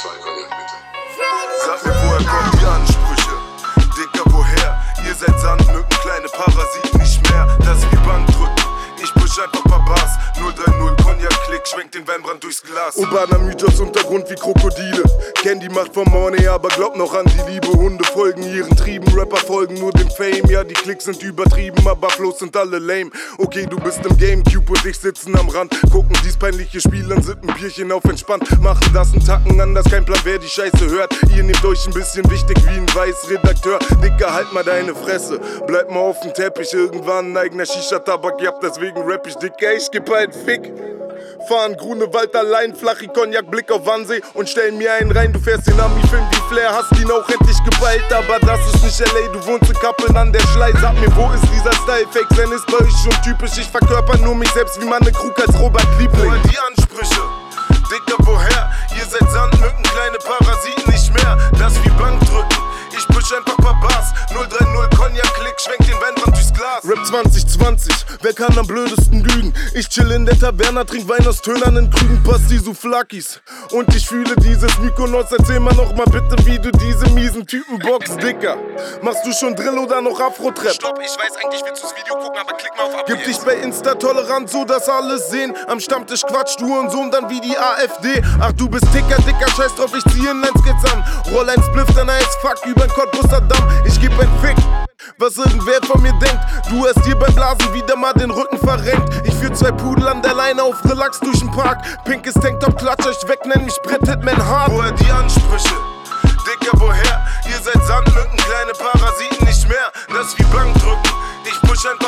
2 Cognac bitte. Sag mir, woher kommen die Ansprüche? Dicker, woher? Ihr seid Sandmücken, kleine Parasiten, nicht mehr. Das ist wie Bankdrücken. Ich push einfach paar Bars. 030 Cognac-Klick, schwenkt den Weinbrand durchs Glas. Urbaner Mythos, Untergrund wie Krokodile. Kenn die Macht vom Money, aber glaub noch an die Liebe. Hunde folgen ihren Trieben, Rapper folgen nur dem Fame. Ja, die Klicks sind übertrieben, aber Flows sind alle lame. Okay, du bist im Gamecube und ich sitzen am Rand. Gucken dies peinliche Spiel, dann sippen Bierchen auf entspannt. Machen das einen Tacken anders, kein Plan, wer die Scheiße hört. Ihr nehmt euch ein bisschen wichtig wie ein Weißredakteur. Dicker, halt mal deine Fresse, bleib mal auf dem Teppich. Irgendwann ein eigener Shisha-Tabak, ja, deswegen rap ich dicker. Ich geb einen Fick. Fahren Grunewald allein, flachi Cognac, Blick auf Wannsee und stell mir einen rein. Du fährst den Ami-Film wie Flair, hast ihn auch endlich geballt. Aber das ist nicht L.A., du wohnst in Kappeln an der Schlei. Sag mir, wo ist dieser Style? Fake sein ist bei euch schon typisch. Ich verkörper nur mich selbst wie Manne Krug als Robert Liebling. Woher die Ansprüche? Dicker, woher? Ihr seid Sandmücken, kleine Parasiten, nicht mehr. Das wie Bankdrücken. Ich push einfach paar Bars. 030 Cognac-Klick, schwenkt den Weinbrand durchs Glas. Rap 2020, wer kann am blödesten lügen? Ich chill in der Taverna, trink Wein aus tönernen Krügen, passt die Souflakis. Und ich fühle dieses Mykonos, erzähl mal noch mal bitte, wie du diese miesen Typen boxst, Dicker. Machst du schon Drill oder noch Afro-Trap? Stopp, ich weiß eigentlich, willst du das Video gucken, aber klick mal auf Abonnieren. Gib dich bei Insta tolerant, so dass alle sehen. Am Stammtisch quatscht du und Sohn dann wie die AfD. Ach, du bist Ticker, Dicker, scheiß drauf, ich zieh Inlineskates an. Roll ein Spliff, dann heißt Fuck übern Cottbusser Damm. Ich geb ein Fick, was irgendwer von mir denkt. Du hast dir beim Blasen wieder mal den Rücken verrenkt. Ich führ 2 Pudel an der Leine auf Relax durch den Park. Pinkes Tanktop, klatsch euch weg, nenn mich Brett Hitman Hart. Woher die Ansprüche? Dicker, woher? Ihr seid Sandmücken, kleine Parasiten, nicht mehr. Das wie Bankdrücken. Ich push ein